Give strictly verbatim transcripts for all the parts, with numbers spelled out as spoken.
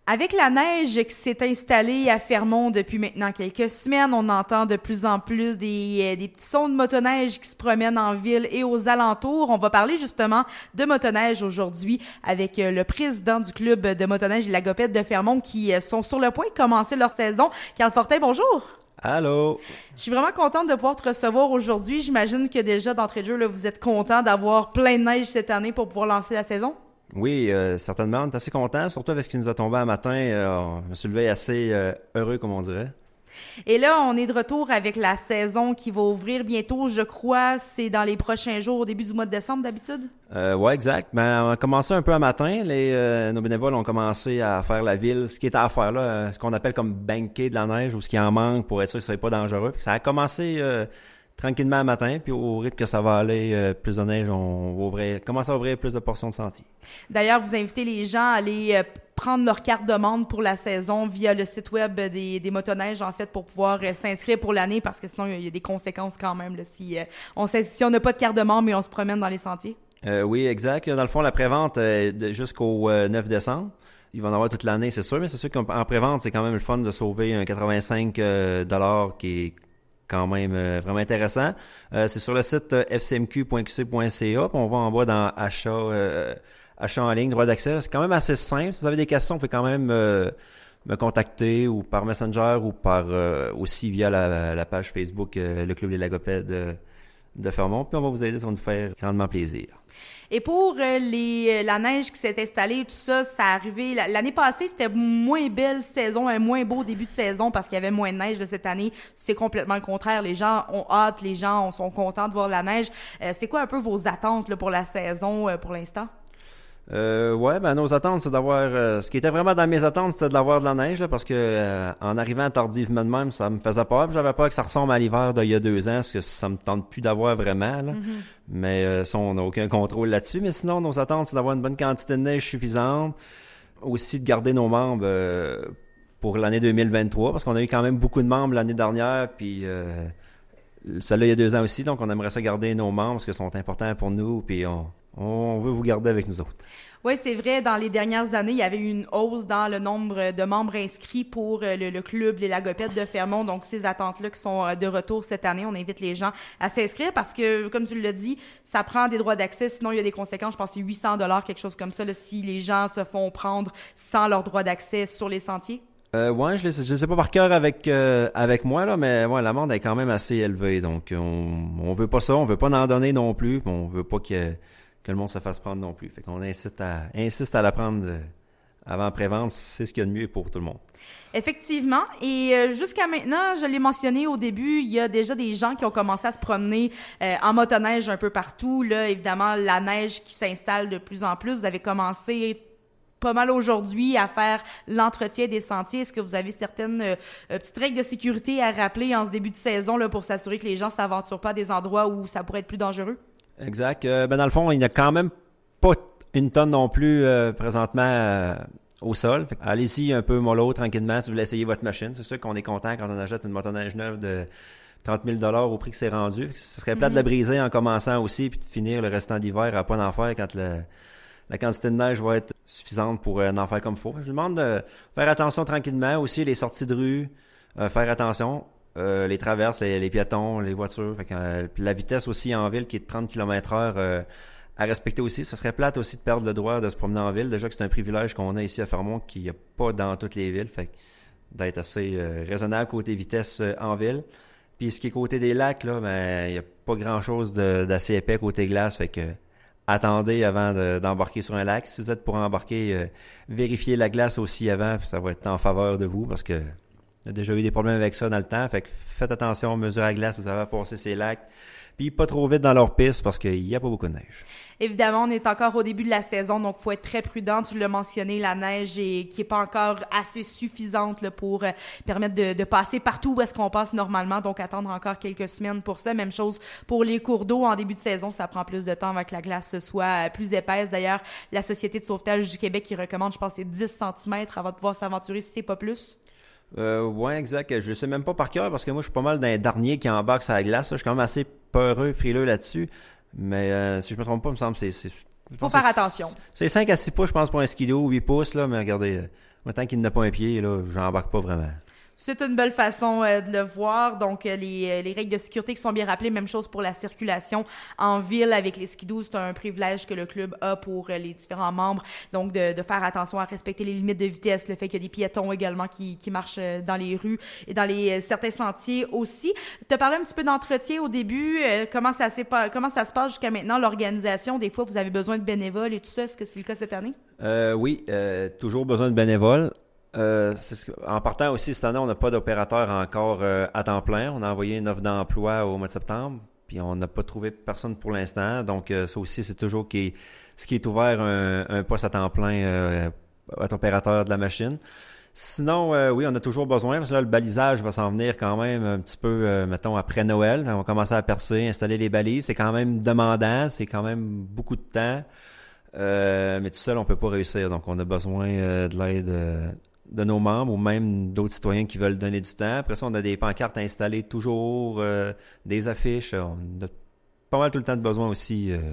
Avec la neige qui s'est installée à Fermont depuis maintenant quelques semaines, on entend de plus en plus des, des petits sons de motoneige qui se promènent en ville et aux alentours. On va parler justement de motoneige aujourd'hui avec le président du club de motoneige et la Gopette de Fermont qui sont sur le point de commencer leur saison. Carl Fortin, bonjour! Allô! Je suis vraiment contente de pouvoir te recevoir aujourd'hui. J'imagine que déjà, d'entrée de jeu, là, vous êtes content d'avoir plein de neige cette année pour pouvoir lancer la saison? Oui, euh, certainement. On est assez content, surtout avec ce qui nous a tombé un matin. Euh, je me suis levé assez euh, heureux, comme on dirait. Et là, on est de retour avec la saison qui va ouvrir bientôt, je crois. C'est dans les prochains jours, au début du mois de décembre, d'habitude? Euh, ouais, exact. Ben, on a commencé un peu un matin. Les, euh, nos bénévoles ont commencé à faire la ville, ce qui est à faire là, euh, ce qu'on appelle comme banquer de la neige ou ce qui en manque pour être sûr que ce soit pas dangereux. Puis ça a commencé euh, tranquillement un matin, puis au rythme que ça va aller, euh, plus de neige, on va ouvrir, commencer à ouvrir plus de portions de sentiers. D'ailleurs, vous invitez les gens à aller euh, prendre leur carte de membre pour la saison via le site web des, des motoneiges, en fait, pour pouvoir euh, s'inscrire pour l'année, parce que sinon, il y, y a des conséquences quand même, là, si euh, on si on n'a pas de carte de membre et on se promène dans les sentiers. Euh, oui, exact. Dans le fond, la prévente euh, jusqu'au euh, neuf décembre. Ils vont en avoir toute l'année, c'est sûr, mais c'est sûr qu'en prévente, c'est quand même le fun de sauver un quatre-vingt-cinq dollars qui est quand même euh, vraiment intéressant. Euh, c'est sur le site euh, f c m q point q c point c a, puis on va en bas dans achat, euh, achat en ligne, droit d'accès. C'est quand même assez simple. Si vous avez des questions, vous pouvez quand même euh, me contacter ou par Messenger ou par euh, aussi via la, la page Facebook euh, le Club des Lagopèdes de, de Fermont. Puis on va vous aider, ça va nous faire grandement plaisir. Et pour euh, les, la neige qui s'est installée, tout ça, ça a arrivé. L'année passée, c'était moins belle saison, un moins beau début de saison parce qu'il y avait moins de neige de cette année. C'est complètement le contraire. Les gens ont hâte, les gens sont contents de voir la neige. Euh, c'est quoi un peu vos attentes là, pour la saison euh, pour l'instant? Euh, ouais, ben nos attentes, c'est d'avoir... Euh, ce qui était vraiment dans mes attentes, c'était de l'avoir de la neige, là, parce que euh, en arrivant tardivement de même, ça me faisait peur. Puis j'avais peur que ça ressemble à l'hiver d'il y a deux ans, parce que ça me tente plus d'avoir vraiment. Là. Mm-hmm. Mais euh, ça, on n'a aucun contrôle là-dessus. Mais sinon, nos attentes, c'est d'avoir une bonne quantité de neige suffisante. Aussi de garder nos membres euh, pour l'année deux mille vingt-trois, parce qu'on a eu quand même beaucoup de membres l'année dernière, puis... Euh, celle-là, il y a deux ans aussi, donc on aimerait ça garder nos membres, parce qu'ils sont importants pour nous, puis on... On veut vous garder avec nous autres. Oui, c'est vrai. Dans les dernières années, il y avait eu une hausse dans le nombre de membres inscrits pour le, le club Les Lagopettes de Fermont. Donc, ces attentes-là qui sont de retour cette année, on invite les gens à s'inscrire parce que, comme tu l'as dit, ça prend des droits d'accès. Sinon, il y a des conséquences. Je pense que c'est huit cents dollars, quelque chose comme ça, là, si les gens se font prendre sans leur droit d'accès sur les sentiers. Euh, ouais, je ne sais pas par cœur avec euh, avec moi là, mais ouais, l'amende est quand même assez élevée. Donc, on on veut pas ça, on veut pas en donner non plus, puis on veut pas que que le monde se fasse prendre non plus. Fait qu'on incite à, insiste à la prendre euh, avant prévente, c'est ce qu'il y a de mieux pour tout le monde. Effectivement. Et euh, jusqu'à maintenant, je l'ai mentionné au début, il y a déjà des gens qui ont commencé à se promener euh, en motoneige un peu partout. Là, évidemment, la neige qui s'installe de plus en plus. Vous avez commencé pas mal aujourd'hui à faire l'entretien des sentiers. Est-ce que vous avez certaines euh, petites règles de sécurité à rappeler en ce début de saison là, pour s'assurer que les gens ne s'aventurent pas à des endroits où ça pourrait être plus dangereux? Exact. Euh, ben dans le fond, il n'y a quand même pas une tonne non plus euh, présentement euh, au sol. Fait, allez-y un peu mollo, tranquillement, si vous voulez essayer votre machine. C'est sûr qu'on est content quand on achète une motoneige neuve de trente mille dollars au prix que c'est rendu. Fait que ce serait plate mm-hmm. de la briser en commençant aussi puis de finir le restant d'hiver à pas d'en faire quand le, la quantité de neige va être suffisante pour euh, en faire comme il faut. Je vous demande de faire attention tranquillement. Aussi, les sorties de rue, euh, faire attention. Euh, les traverses, les piétons, les voitures, fait que, euh, la vitesse aussi en ville qui est de trente kilomètres heure euh, à respecter aussi. Ce serait plate aussi de perdre le droit de se promener en ville. Déjà que c'est un privilège qu'on a ici à Fermont qu'il n'y a pas dans toutes les villes. Fait que d'être assez euh, raisonnable côté vitesse euh, en ville. Puis ce qui est côté des lacs, là, ben il n'y a pas grand-chose de, d'assez épais côté glace. Fait que attendez avant de, d'embarquer sur un lac. Si vous êtes pour embarquer, euh, vérifiez la glace aussi avant, puis ça va être en faveur de vous parce que on a déjà eu des problèmes avec ça dans le temps. Fait que faites attention, mesure à glace, vous avez à passer ces lacs. Puis pas trop vite dans leur piste parce qu'il n'y a pas beaucoup de neige. Évidemment, on est encore au début de la saison, donc il faut être très prudent. Tu l'as mentionné, la neige est, qui est pas encore assez suffisante là, pour euh, permettre de, de passer partout où est-ce qu'on passe normalement. Donc attendre encore quelques semaines pour ça. Même chose pour les cours d'eau. En début de saison, ça prend plus de temps avant que la glace soit plus épaisse. D'ailleurs, la Société de sauvetage du Québec qui recommande, je pense, c'est dix centimètres avant de pouvoir s'aventurer si c'est pas plus. Euh, ouais, exact. Je sais même pas par cœur parce que moi, je suis pas mal d'un dernier qui embarque sur la glace. Là. Je suis quand même assez peureux, frileux là-dessus. Mais euh, si je me trompe pas, il me semble que c'est... c'est faut faire attention. C'est cinq à six pouces, je pense, pour un skidoo, huit pouces, là. Mais regardez, Moi, tant qu'il n'a pas un pied, là, j'embarque pas vraiment. C'est une belle façon euh, de le voir. Donc, euh, les, les règles de sécurité qui sont bien rappelées, même chose pour la circulation en ville avec les skidoo. C'est un privilège que le club a pour euh, les différents membres. Donc, de, de faire attention à respecter les limites de vitesse, le fait qu'il y a des piétons également qui, qui marchent dans les rues et dans les euh, certains sentiers aussi. Tu as parlé un petit peu d'entretien au début. Euh, comment ça s'est pas, comment ça se passe jusqu'à maintenant, l'organisation? Des fois, vous avez besoin de bénévoles et tout ça. Est-ce que c'est le cas cette année? Euh, oui, euh, toujours besoin de bénévoles. Euh, c'est ce que, en partant aussi, cette année, on n'a pas d'opérateur encore euh, à temps plein. On a envoyé une offre d'emploi au mois de septembre, puis on n'a pas trouvé personne pour l'instant. Donc, euh, ça aussi, c'est toujours qui, ce qui est ouvert, un, un poste à temps plein euh, à être opérateur de la machine. Sinon, euh, oui, on a toujours besoin, parce que là, le balisage va s'en venir quand même un petit peu, euh, mettons, après Noël. On va commencer à percer, installer les balises. C'est quand même demandant, c'est quand même beaucoup de temps. Euh, mais tout seul, on peut pas réussir. Donc, on a besoin euh, de l'aide euh, de nos membres ou même d'autres citoyens qui veulent donner du temps. Après ça, on a des pancartes installées toujours, euh, des affiches. On a pas mal tout le temps de besoin aussi euh,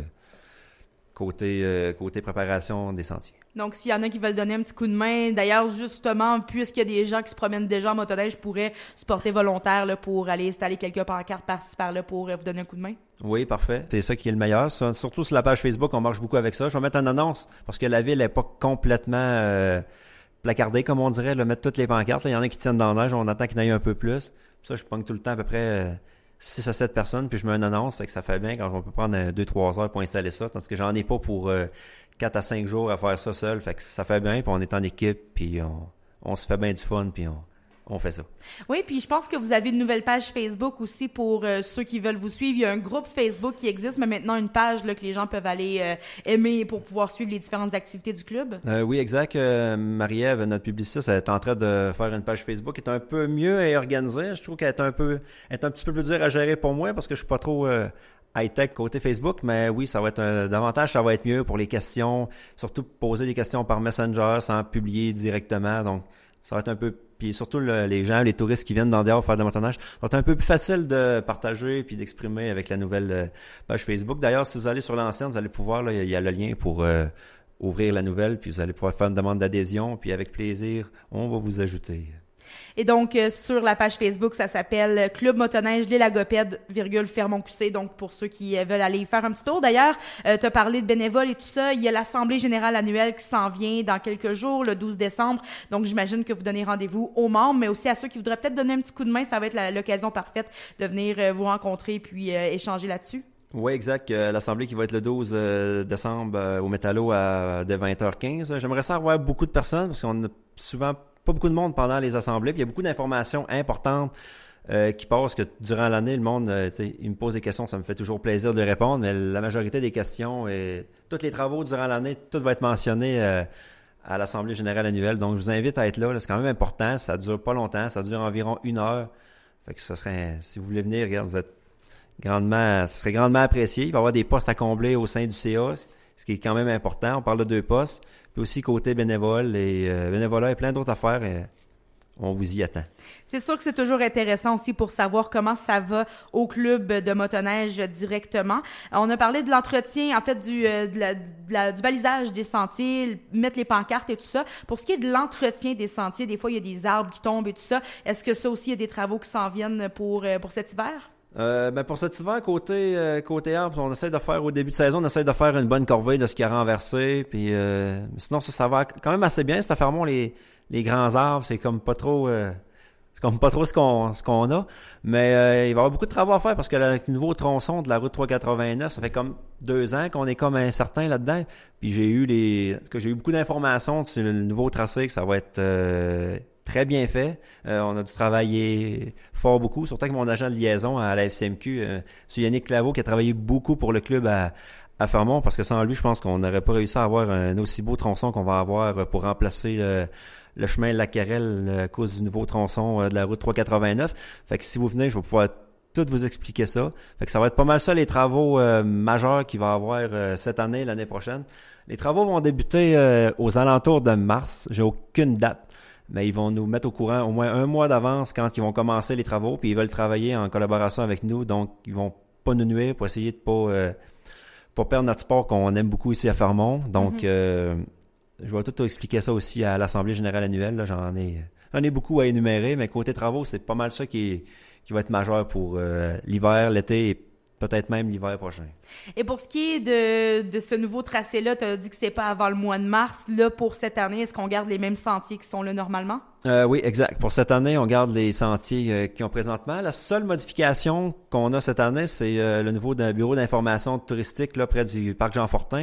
côté, euh, côté préparation des sentiers. Donc, s'il y en a qui veulent donner un petit coup de main, d'ailleurs, justement, puisqu'il y a des gens qui se promènent déjà en motoneige, pourraient se porter volontaire là, pour aller installer quelques pancartes par-ci par-là pour euh, vous donner un coup de main? Oui, parfait. C'est ça qui est le meilleur. Ça, surtout sur la page Facebook, on marche beaucoup avec ça. Je vais mettre une annonce parce que la ville n'est pas complètement euh, placardée, comme on dirait, là, mettre toutes les pancartes. Il y en a qui tiennent dans la neige, on attend qu'il y en ait un peu plus. Ça, je pogne tout le temps à peu près euh, six à sept personnes, puis je mets une annonce, fait que ça fait bien quand on peut prendre deux trois heures pour installer ça, parce que j'en ai pas pour euh, quatre à cinq jours à faire ça seul, fait que ça fait bien, puis on est en équipe, puis on, on se fait bien du fun, puis on, on fait ça. Oui, puis je pense que vous avez une nouvelle page Facebook aussi pour euh, ceux qui veulent vous suivre. Il y a un groupe Facebook qui existe, mais maintenant une page là, que les gens peuvent aller euh, aimer pour pouvoir suivre les différentes activités du club. Euh, oui, exact. Euh, Marie-Ève, notre publiciste, elle est en train de faire une page Facebook qui est un peu mieux à organiser. Je trouve qu'elle est un peu, elle est un petit peu plus dure à gérer pour moi parce que je suis pas trop euh, high-tech côté Facebook, mais oui, ça va être un, davantage, ça va être mieux pour les questions, surtout poser des questions par Messenger sans publier directement. Donc, ça va être un peu, puis surtout le, les gens, les touristes qui viennent dans dehors faire de motoneige, ça va être un peu plus facile de partager puis d'exprimer avec la nouvelle euh, page Facebook. D'ailleurs, si vous allez sur l'ancienne, vous allez pouvoir, là, il y a le lien pour euh, ouvrir la nouvelle, puis vous allez pouvoir faire une demande d'adhésion, puis avec plaisir, on va vous ajouter. Et donc, euh, sur la page Facebook, ça s'appelle Club Motoneige Les Lagopèdes, virgule, Fermont-Q C. Donc, pour ceux qui euh, veulent aller y faire un petit tour. D'ailleurs, euh, tu as parlé de bénévoles et tout ça. Il y a l'Assemblée générale annuelle qui s'en vient dans quelques jours, le douze décembre. Donc, j'imagine que vous donnez rendez-vous aux membres, mais aussi à ceux qui voudraient peut-être donner un petit coup de main. Ça va être la, l'occasion parfaite de venir euh, vous rencontrer puis euh, échanger là-dessus. Oui, exact. Euh, L'Assemblée qui va être le douze euh, décembre euh, au Métallo à de vingt heures quinze. J'aimerais ça avoir beaucoup de personnes parce qu'on a souvent pas beaucoup de monde pendant les assemblées. Puis il y a beaucoup d'informations importantes euh, qui passent que durant l'année, le monde, euh, tu sais, il me pose des questions, ça me fait toujours plaisir de répondre, mais la majorité des questions et tous les travaux durant l'année, tout va être mentionné euh, à l'Assemblée générale annuelle. Donc, je vous invite à être là. là. C'est quand même important. Ça dure pas longtemps. Ça dure environ une heure. Fait que ça serait, si vous voulez venir, regarde, vous êtes grandement, ce serait grandement apprécié. Il va y avoir des postes à combler au sein du C A, ce qui est quand même important. On parle de deux postes. Puis aussi côté bénévole et euh, bénévolat et plein d'autres affaires. Et on vous y attend. C'est sûr que c'est toujours intéressant aussi pour savoir comment ça va au club de motoneige directement. On a parlé de l'entretien, en fait, du, euh, de la, de la, du balisage des sentiers, mettre les pancartes et tout ça. Pour ce qui est de l'entretien des sentiers, des fois, il y a des arbres qui tombent et tout ça. Est-ce que ça aussi, il y a des travaux qui s'en viennent pour, euh, pour cet hiver? Euh, ben pour cet hiver, côté euh, côté arbres, on essaie de faire au début de saison, on essaie de faire une bonne corvée de ce qui a renversé. Puis euh, sinon, ça, ça va quand même assez bien. C'est à Fermont, les, les grands arbres, c'est comme pas trop euh, c'est comme pas trop ce qu'on ce qu'on a. Mais euh, il va y avoir beaucoup de travaux à faire parce que le nouveau tronçon de la route trois cent quatre-vingt-neuf, ça fait comme deux ans qu'on est comme incertain là-dedans. Puis j'ai eu les parce que j'ai eu beaucoup d'informations sur le nouveau tracé, que ça va être euh, très bien fait. Euh, on a dû travailler fort beaucoup, surtout avec mon agent de liaison à la F C M Q, euh, M. Yannick Claveau, qui a travaillé beaucoup pour le club à, à Fermont, parce que sans lui, je pense qu'on n'aurait pas réussi à avoir un aussi beau tronçon qu'on va avoir pour remplacer le, le chemin de la Carrelle à cause du nouveau tronçon de la route trois cent quatre-vingt-neuf. Fait que si vous venez, je vais pouvoir tout vous expliquer ça. Fait que ça va être pas mal ça les travaux euh, majeurs qu'il va y avoir euh, cette année, l'année prochaine. Les travaux vont débuter euh, aux alentours de mars. J'ai aucune date. Mais ils vont nous mettre au courant au moins un mois d'avance quand ils vont commencer les travaux, puis ils veulent travailler en collaboration avec nous, donc ils vont pas nous nuire pour essayer de pas euh, pas perdre notre sport qu'on aime beaucoup ici à Fermont. Donc mm-hmm. euh, Je vais tout expliquer ça aussi à l'Assemblée générale annuelle. Là, j'en ai, j'en ai beaucoup à énumérer, mais côté travaux, c'est pas mal ça qui, est, qui va être majeur pour euh, l'hiver, l'été et peut-être même l'hiver prochain. Et pour ce qui est de, de ce nouveau tracé-là, tu as dit que c'est pas avant le mois de mars. Là, pour cette année, est-ce qu'on garde les mêmes sentiers qui sont là normalement? Euh, oui, exact. Pour cette année, on garde les sentiers euh, qui ont présentement. La seule modification qu'on a cette année, c'est euh, le niveau d'un bureau d'information touristique là, près du parc Jean-Fortin.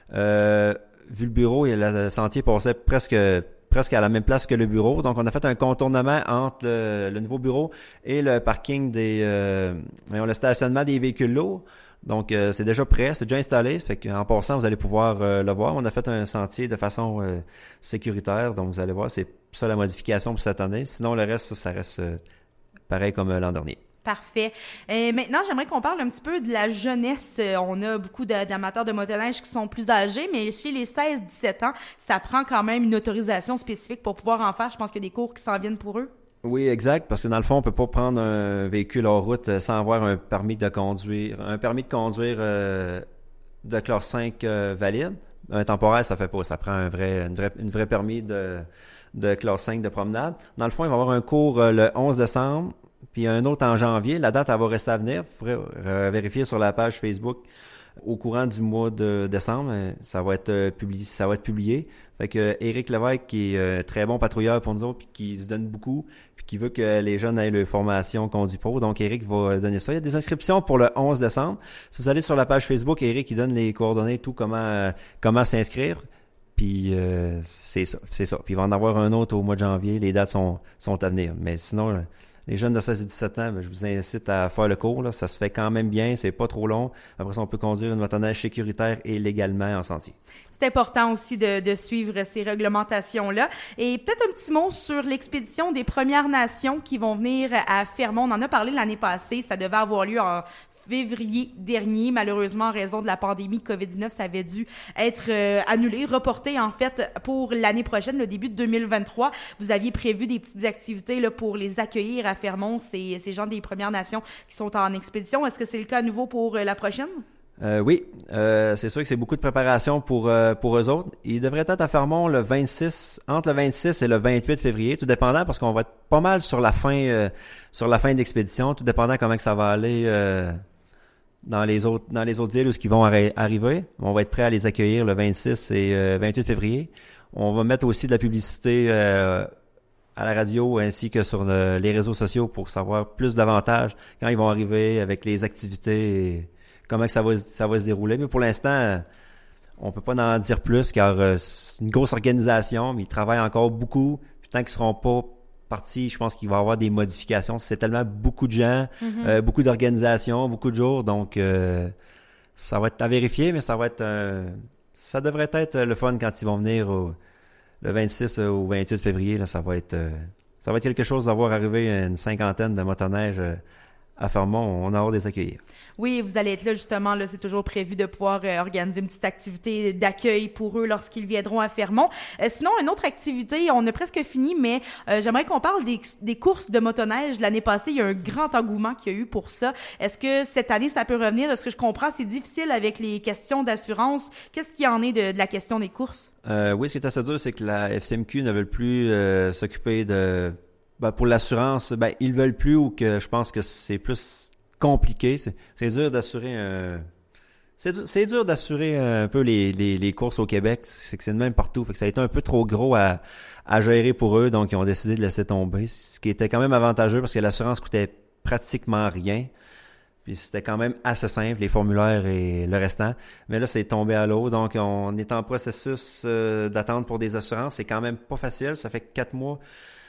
Euh, vu le bureau, et le sentier passait presque presque à la même place que le bureau. Donc, on a fait un contournement entre le, le nouveau bureau et le parking des... Euh, le stationnement des véhicules lourds. Donc, euh, c'est déjà prêt, c'est déjà installé. Fait qu'en passant, vous allez pouvoir euh, le voir. On a fait un sentier de façon euh, sécuritaire. Donc, vous allez voir, c'est ça la modification pour cette année. Sinon, le reste, ça, ça reste euh, pareil comme euh, l'an dernier. Parfait. Et maintenant, j'aimerais qu'on parle un petit peu de la jeunesse. On a beaucoup de, d'amateurs de motoneige qui sont plus âgés, mais chez les seize dix-sept ans, ça prend quand même une autorisation spécifique pour pouvoir en faire. Je pense qu'il y a des cours qui s'en viennent pour eux. Oui, exact, parce que dans le fond, on peut pas prendre un véhicule hors route sans avoir un permis de conduire, un permis de conduire euh, de classe cinq euh, valide. Un temporaire, ça fait pas, ça prend un vrai, une vraie, une vraie permis de, de classe cinq de promenade. Dans le fond, il va y avoir un cours euh, le onze décembre, puis un autre en janvier. La date, elle va rester à venir. Vous pourrez euh, vérifier sur la page Facebook au courant du mois de décembre. Ça va être euh, publié, ça va être publié. Fait que Éric Lévesque, qui est euh, très bon patrouilleur pour nous autres, puis qui se donne beaucoup, puis qui veut que les jeunes aient leur formation Conduit Pro. Donc, Éric va donner ça. Il y a des inscriptions pour le onze décembre. Si vous allez sur la page Facebook, Éric, il donne les coordonnées, tout, comment, euh, comment s'inscrire. Puis, euh, c'est ça, c'est ça. Puis, il va en avoir un autre au mois de janvier. Les dates sont, sont à venir. Mais sinon, les jeunes de seize et dix-sept ans, je vous incite à faire le cours. Là. Ça se fait quand même bien, c'est pas trop long. Après ça, on peut conduire une motoneige sécuritaire et légalement en sentier. C'est important aussi de, de suivre ces réglementations-là. Et peut-être un petit mot sur l'expédition des Premières Nations qui vont venir à Fermont. On en a parlé l'année passée. Ça devait avoir lieu en février dernier. Malheureusement, en raison de la pandémie de covid dix-neuf, ça avait dû être euh, annulé, reporté en fait pour l'année prochaine, le début de deux mille vingt-trois. Vous aviez prévu des petites activités là, pour les accueillir à Fermont, ces, ces gens des Premières Nations qui sont en expédition. Est-ce que c'est le cas à nouveau pour euh, la prochaine? Euh, oui, euh, c'est sûr que c'est beaucoup de préparation pour euh, pour eux autres. Ils devraient être à Fermont le vingt-six, entre le vingt-six et le vingt-huit février, tout dépendant parce qu'on va être pas mal sur la fin euh, sur la fin d'expédition, tout dépendant comment que ça va aller euh, dans les autres dans les autres villes où ce qu'ils vont arri- arriver. On va être prêt à les accueillir le vingt-six et euh, vingt-huit février. On va mettre aussi de la publicité euh, à la radio ainsi que sur le, les réseaux sociaux pour savoir plus d'avantages quand ils vont arriver avec les activités et comment que ça va ça va se dérouler. Mais pour l'instant, on peut pas en dire plus car euh, c'est une grosse organisation, mais ils travaillent encore beaucoup. Puis tant qu'ils seront pas partis, je pense qu'il va y avoir des modifications. C'est tellement beaucoup de gens, mm-hmm. euh, beaucoup d'organisations, beaucoup de jours, donc euh, ça va être à vérifier, mais ça va être euh, ça devrait être le fun quand ils vont venir au, le vingt-six au vingt-huit février. Là, ça va être euh, ça va être quelque chose d'avoir arrivé une cinquantaine de motoneiges euh, à Fermont, on a hâte de les accueillir. Oui, vous allez être là justement, là, c'est toujours prévu de pouvoir euh, organiser une petite activité d'accueil pour eux lorsqu'ils viendront à Fermont. Euh, sinon, une autre activité, on a presque fini, mais euh, j'aimerais qu'on parle des, des courses de motoneige. L'année passée, il y a un grand engouement qu'il y a eu pour ça. Est-ce que cette année, ça peut revenir? De ce que je comprends, c'est difficile avec les questions d'assurance. Qu'est-ce qu'il y en est de, de la question des courses? Euh, oui, ce qui est assez dur, c'est que la F C M Q ne veut plus euh, s'occuper de... Ben, pour l'assurance, ben, ils veulent plus ou que je pense que c'est plus compliqué. C'est, c'est dur d'assurer un... C'est dur, c'est dur d'assurer un peu les, les, les courses au Québec. C'est que c'est de même partout. Fait que ça a été un peu trop gros à, à gérer pour eux. Donc, ils ont décidé de laisser tomber. Ce qui était quand même avantageux parce que l'assurance coûtait pratiquement rien. Puis c'était quand même assez simple, les formulaires et le restant. Mais là, c'est tombé à l'eau. Donc, on est en processus euh, d'attente pour des assurances. C'est quand même pas facile. Ça fait quatre mois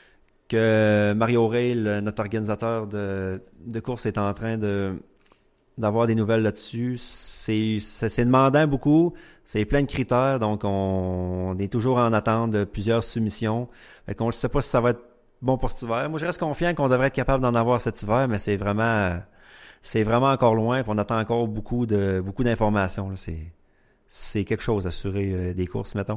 que Mario Rail, notre organisateur de, de course, est en train de d'avoir des nouvelles là-dessus. C'est, c'est, c'est demandant beaucoup. C'est plein de critères. Donc, on, on est toujours en attente de plusieurs soumissions. Fait qu'on ne sait pas si ça va être bon pour cet hiver. Moi, je reste confiant qu'on devrait être capable d'en avoir cet hiver, mais c'est vraiment c'est vraiment encore loin. Puis on attend encore beaucoup de beaucoup d'informations. Là. C'est, c'est quelque chose, assurer euh, des courses, mettons.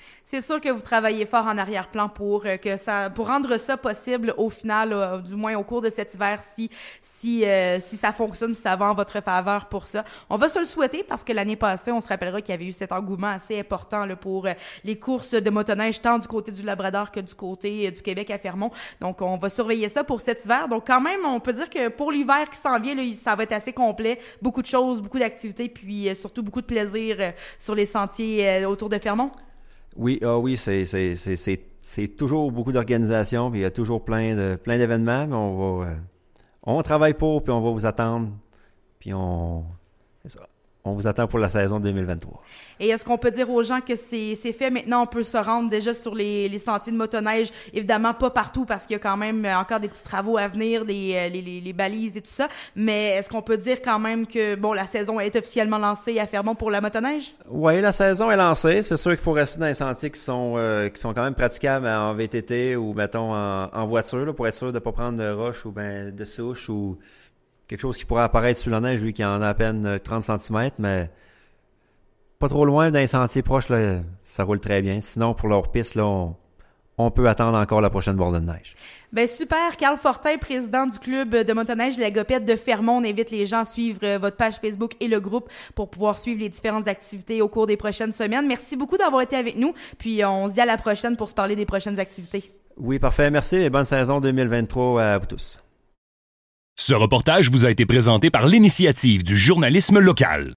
C'est sûr que vous travaillez fort en arrière-plan pour euh, que ça, pour rendre ça possible au final, euh, du moins au cours de cet hiver, si si euh, si ça fonctionne, si ça va en votre faveur pour ça. On va se le souhaiter parce que l'année passée, on se rappellera qu'il y avait eu cet engouement assez important là, pour euh, les courses de motoneige tant du côté du Labrador que du côté euh, du Québec à Fermont. Donc on va surveiller ça pour cet hiver. Donc quand même, on peut dire que pour l'hiver qui s'en vient, là, ça va être assez complet, beaucoup de choses, beaucoup d'activités, puis euh, surtout beaucoup de plaisir euh, sur les sentiers euh, autour de Fermont. Oui, ah oui, c'est c'est c'est c'est c'est toujours beaucoup d'organisation, puis il y a toujours plein de plein d'événements, mais on va euh, on travaille pour, puis on va vous attendre, puis on c'est ça. On vous attend pour la saison deux mille vingt-trois. Et est-ce qu'on peut dire aux gens que c'est, c'est fait? Maintenant, on peut se rendre déjà sur les, les sentiers de motoneige. Évidemment, pas partout parce qu'il y a quand même encore des petits travaux à venir, des, les, les, les balises et tout ça. Mais est-ce qu'on peut dire quand même que, bon, la saison est officiellement lancée à Fermont pour la motoneige? Oui, la saison est lancée. C'est sûr qu'il faut rester dans les sentiers qui sont euh, qui sont quand même praticables en V T T ou, mettons, en, en voiture, là, pour être sûr de ne pas prendre de roche ou ben de souche ou quelque chose qui pourrait apparaître sur la neige, lui qui en a à peine trente centimètres, mais pas trop loin dans les sentiers proches, là, ça roule très bien. Sinon, pour leur piste, là, on, on peut attendre encore la prochaine bordée de neige. Ben super, Carl Fortin, président du club de motoneige de la Gopette de Fermont. On invite les gens à suivre votre page Facebook et le groupe pour pouvoir suivre les différentes activités au cours des prochaines semaines. Merci beaucoup d'avoir été avec nous, puis on se dit à la prochaine pour se parler des prochaines activités. Oui, parfait, merci et bonne saison deux mille vingt-trois à vous tous. Ce reportage vous a été présenté par l'Initiative du journalisme local.